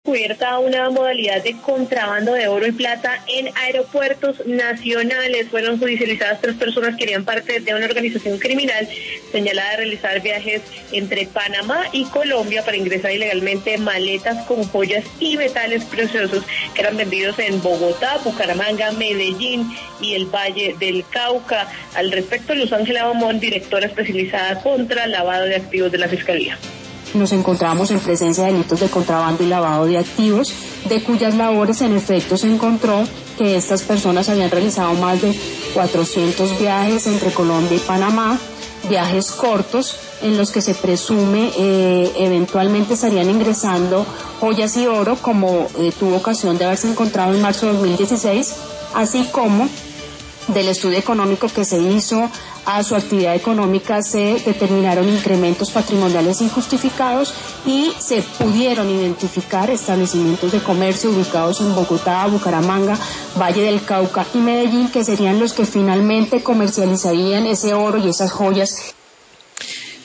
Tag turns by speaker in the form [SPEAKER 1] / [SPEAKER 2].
[SPEAKER 1] Cubierta una modalidad de contrabando de oro y plata en aeropuertos nacionales. Fueron judicializadas 3 personas que harían parte de una organización criminal señalada de realizar viajes entre Panamá y Colombia para ingresar ilegalmente maletas con joyas y metales preciosos que eran vendidos en Bogotá, Bucaramanga, Medellín y el Valle del Cauca. Al respecto, Luz Ángela Bomón, directora especializada contra lavado de activos de la Fiscalía.
[SPEAKER 2] Nos encontramos en presencia de delitos de contrabando y lavado de activos, de cuyas labores en efecto se encontró que estas personas habían realizado más de 400 viajes entre Colombia y Panamá, viajes cortos en los que se presume eventualmente estarían ingresando joyas y oro, como tuvo ocasión de haberse encontrado en marzo de 2016, así como del estudio económico que se hizo a su actividad económica se determinaron incrementos patrimoniales injustificados y se pudieron identificar establecimientos de comercio ubicados en Bogotá, Bucaramanga, Valle del Cauca y Medellín, que serían los que finalmente comercializarían ese oro y esas joyas